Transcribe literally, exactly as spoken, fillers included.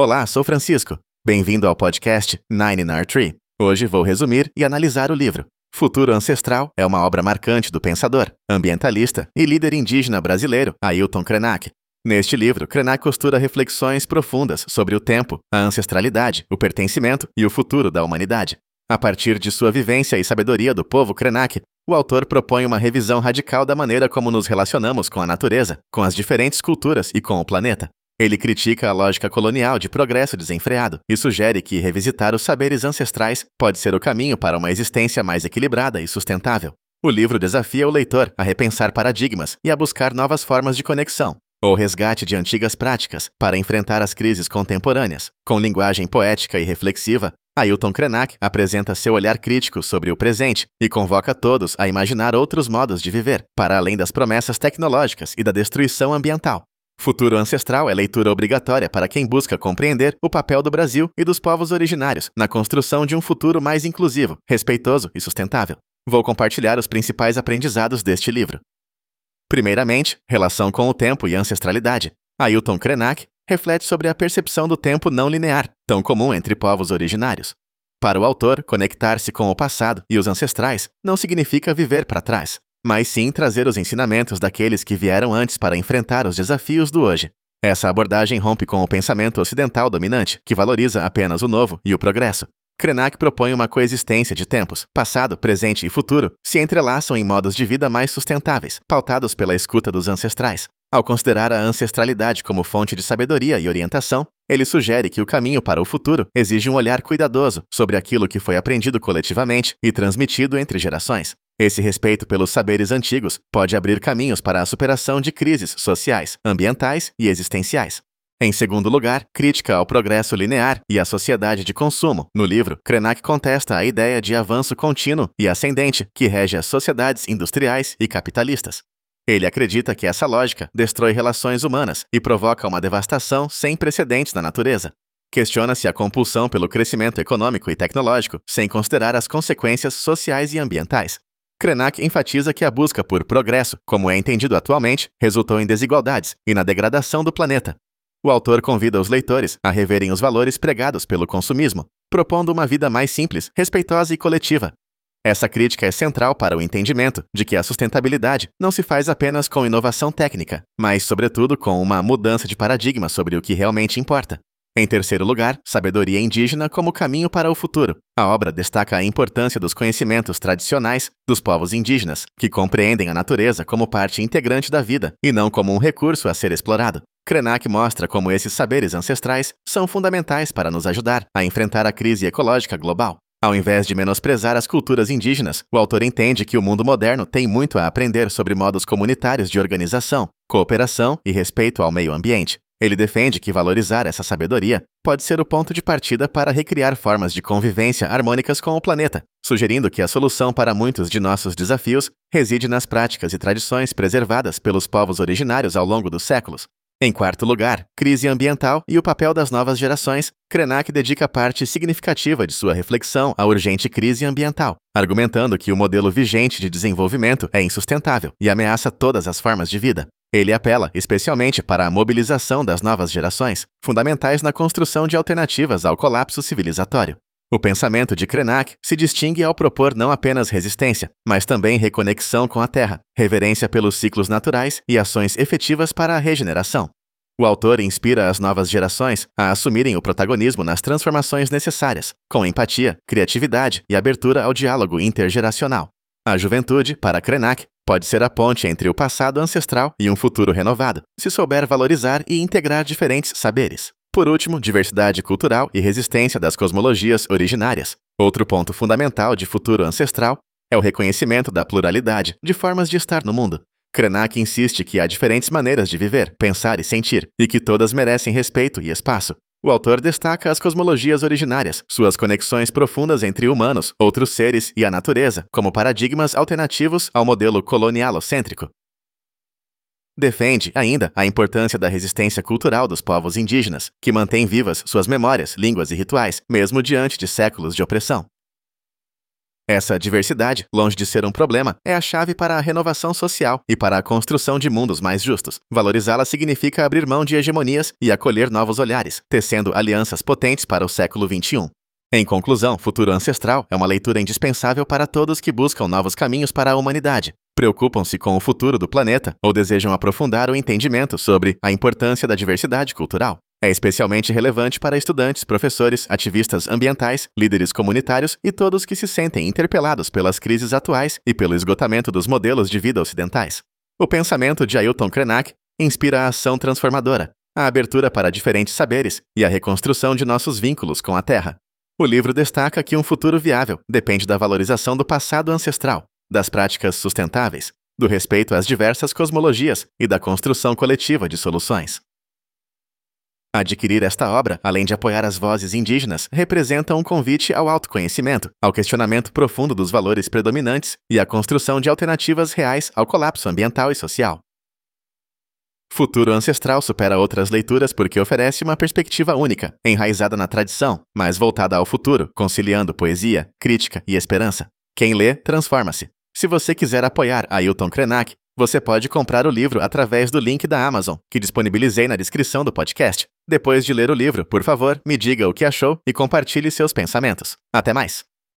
Olá, sou Francisco. Bem-vindo ao podcast Nine in Our Tree. Hoje vou resumir e analisar o livro. Futuro Ancestral é uma obra marcante do pensador, ambientalista e líder indígena brasileiro Ailton Krenak. Neste livro, Krenak costura reflexões profundas sobre o tempo, a ancestralidade, o pertencimento e o futuro da humanidade. A partir de sua vivência e sabedoria do povo Krenak, o autor propõe uma revisão radical da maneira como nos relacionamos com a natureza, com as diferentes culturas e com o planeta. Ele critica a lógica colonial de progresso desenfreado e sugere que revisitar os saberes ancestrais pode ser o caminho para uma existência mais equilibrada e sustentável. O livro desafia o leitor a repensar paradigmas e a buscar novas formas de conexão, ou resgate de antigas práticas para enfrentar as crises contemporâneas. Com linguagem poética e reflexiva, Ailton Krenak apresenta seu olhar crítico sobre o presente e convoca todos a imaginar outros modos de viver, para além das promessas tecnológicas e da destruição ambiental. Futuro Ancestral é leitura obrigatória para quem busca compreender o papel do Brasil e dos povos originários na construção de um futuro mais inclusivo, respeitoso e sustentável. Vou compartilhar os principais aprendizados deste livro. Primeiramente, relação com o tempo e ancestralidade. Ailton Krenak reflete sobre a percepção do tempo não linear, tão comum entre povos originários. Para o autor, conectar-se com o passado e os ancestrais não significa viver para trás, mas sim trazer os ensinamentos daqueles que vieram antes para enfrentar os desafios do hoje. Essa abordagem rompe com o pensamento ocidental dominante, que valoriza apenas o novo e o progresso. Krenak propõe uma coexistência de tempos, passado, presente e futuro, se entrelaçam em modos de vida mais sustentáveis, pautados pela escuta dos ancestrais. Ao considerar a ancestralidade como fonte de sabedoria e orientação, ele sugere que o caminho para o futuro exige um olhar cuidadoso sobre aquilo que foi aprendido coletivamente e transmitido entre gerações. Esse respeito pelos saberes antigos pode abrir caminhos para a superação de crises sociais, ambientais e existenciais. Em segundo lugar, crítica ao progresso linear e à sociedade de consumo. No livro, Krenak contesta a ideia de avanço contínuo e ascendente que rege as sociedades industriais e capitalistas. Ele acredita que essa lógica destrói relações humanas e provoca uma devastação sem precedentes na natureza. Questiona-se a compulsão pelo crescimento econômico e tecnológico, sem considerar as consequências sociais e ambientais. Krenak enfatiza que a busca por progresso, como é entendido atualmente, resultou em desigualdades e na degradação do planeta. O autor convida os leitores a reverem os valores pregados pelo consumismo, propondo uma vida mais simples, respeitosa e coletiva. Essa crítica é central para o entendimento de que a sustentabilidade não se faz apenas com inovação técnica, mas, sobretudo, com uma mudança de paradigma sobre o que realmente importa. Em terceiro lugar, sabedoria indígena como caminho para o futuro. A obra destaca a importância dos conhecimentos tradicionais dos povos indígenas, que compreendem a natureza como parte integrante da vida e não como um recurso a ser explorado. Krenak mostra como esses saberes ancestrais são fundamentais para nos ajudar a enfrentar a crise ecológica global. Ao invés de menosprezar as culturas indígenas, o autor entende que o mundo moderno tem muito a aprender sobre modos comunitários de organização, cooperação e respeito ao meio ambiente. Ele defende que valorizar essa sabedoria pode ser o ponto de partida para recriar formas de convivência harmônicas com o planeta, sugerindo que a solução para muitos de nossos desafios reside nas práticas e tradições preservadas pelos povos originários ao longo dos séculos. Em quarto lugar, crise ambiental e o papel das novas gerações. Krenak dedica parte significativa de sua reflexão à urgente crise ambiental, argumentando que o modelo vigente de desenvolvimento é insustentável e ameaça todas as formas de vida. Ele apela especialmente para a mobilização das novas gerações, fundamentais na construção de alternativas ao colapso civilizatório. O pensamento de Krenak se distingue ao propor não apenas resistência, mas também reconexão com a Terra, reverência pelos ciclos naturais e ações efetivas para a regeneração. O autor inspira as novas gerações a assumirem o protagonismo nas transformações necessárias, com empatia, criatividade e abertura ao diálogo intergeracional. A juventude, para Krenak, pode ser a ponte entre o passado ancestral e um futuro renovado, se souber valorizar e integrar diferentes saberes. Por último, diversidade cultural e resistência das cosmologias originárias. Outro ponto fundamental de Futuro Ancestral é o reconhecimento da pluralidade de formas de estar no mundo. Krenak insiste que há diferentes maneiras de viver, pensar e sentir, e que todas merecem respeito e espaço. O autor destaca as cosmologias originárias, suas conexões profundas entre humanos, outros seres e a natureza, como paradigmas alternativos ao modelo colonialocêntrico. Defende, ainda, a importância da resistência cultural dos povos indígenas, que mantêm vivas suas memórias, línguas e rituais, mesmo diante de séculos de opressão. Essa diversidade, longe de ser um problema, é a chave para a renovação social e para a construção de mundos mais justos. Valorizá-la significa abrir mão de hegemonias e acolher novos olhares, tecendo alianças potentes para o século vinte e um. Em conclusão, Futuro Ancestral é uma leitura indispensável para todos que buscam novos caminhos para a humanidade, preocupam-se com o futuro do planeta ou desejam aprofundar o entendimento sobre a importância da diversidade cultural. É especialmente relevante para estudantes, professores, ativistas ambientais, líderes comunitários e todos que se sentem interpelados pelas crises atuais e pelo esgotamento dos modelos de vida ocidentais. O pensamento de Ailton Krenak inspira a ação transformadora, a abertura para diferentes saberes e a reconstrução de nossos vínculos com a Terra. O livro destaca que um futuro viável depende da valorização do passado ancestral, das práticas sustentáveis, do respeito às diversas cosmologias e da construção coletiva de soluções. Adquirir esta obra, além de apoiar as vozes indígenas, representa um convite ao autoconhecimento, ao questionamento profundo dos valores predominantes e à construção de alternativas reais ao colapso ambiental e social. Futuro Ancestral supera outras leituras porque oferece uma perspectiva única, enraizada na tradição, mas voltada ao futuro, conciliando poesia, crítica e esperança. Quem lê, transforma-se. Se você quiser apoiar Ailton Krenak, você pode comprar o livro através do link da Amazon, que disponibilizei na descrição do podcast. Depois de ler o livro, por favor, me diga o que achou e compartilhe seus pensamentos. Até mais!